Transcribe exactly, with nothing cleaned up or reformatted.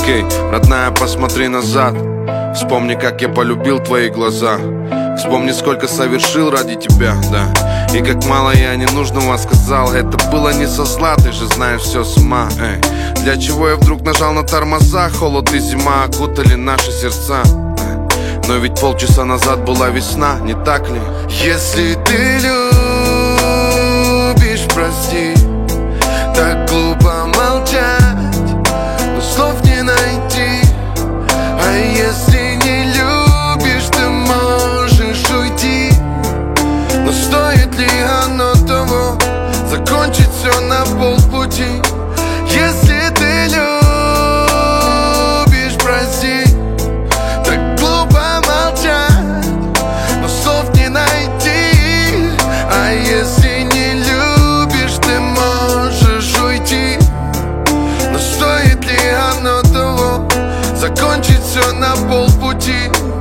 Окей, родная, посмотри назад. Вспомни, как я полюбил твои глаза. Вспомни, сколько совершил ради тебя, да. И как мало я ненужного сказал. Это было не со зла, ты же знаешь все с ума, эй. Для чего я вдруг нажал на тормоза? Холод и зима окутали наши сердца, эй. Но ведь полчаса назад была весна, не так ли? Если ты любишь, прости. Так глупо молчать, но слов не найти. А если не любишь, ты можешь уйти. Но стоит ли оно того, закончить все на полпути? Если ты любишь, прости. Так глупо молчать, но слов не найти. А если не любишь, ты можешь уйти. Но стоит ли оно того, закончить все на полпути?